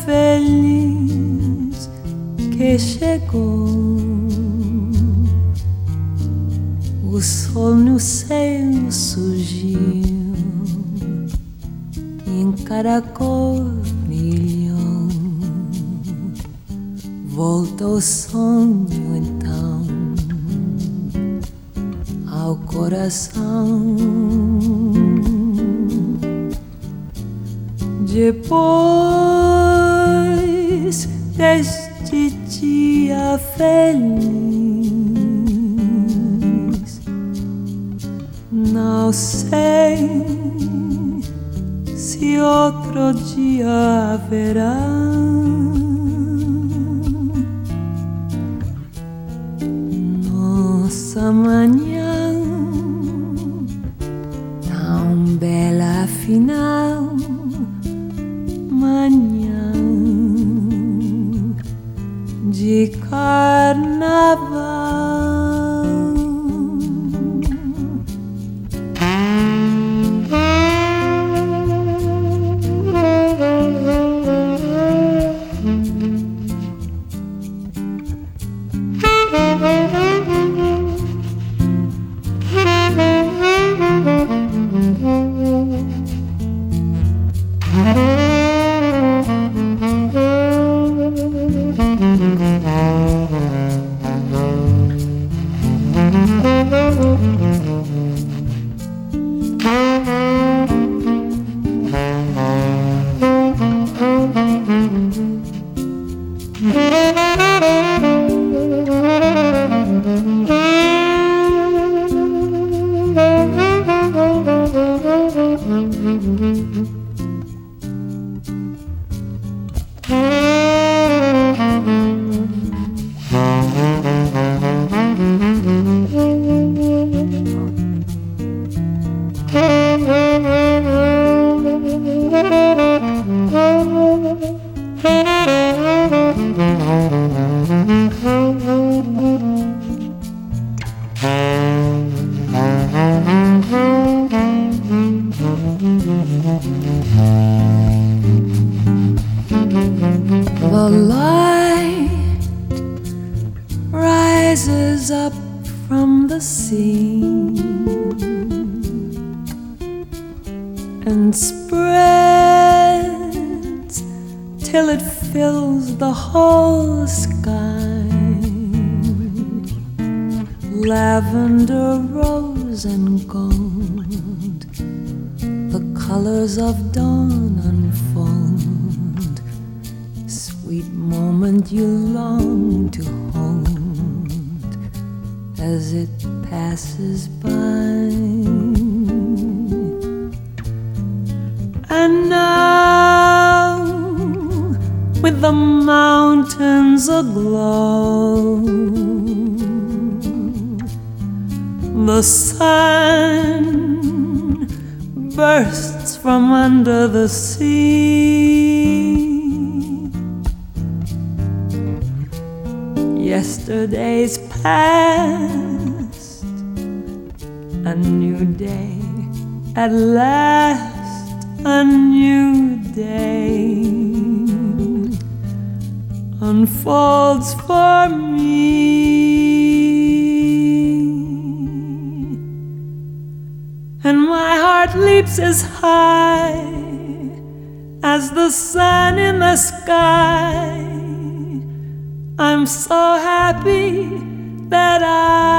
feliz que chegou. O sol no céu surgiu e em cada cor brilhou. Volta o sonho então ao coração. Depois deste dia feliz, não sei se outro dia haverá. Nossa manhã tão bela afinal, manhã de carnaval. The light rises up from the sea and spreads till it fills the whole sky. Lavender, rose and gold, the colors of dawn unfold. Sweet moment you long to hold as it passes by. And now, with the mountains aglow, the sun bursts from under the sea. Yesterday's past, a new day, at last a new day unfolds for me. And my heart leaps as high as the sun in the sky. I'm so happy that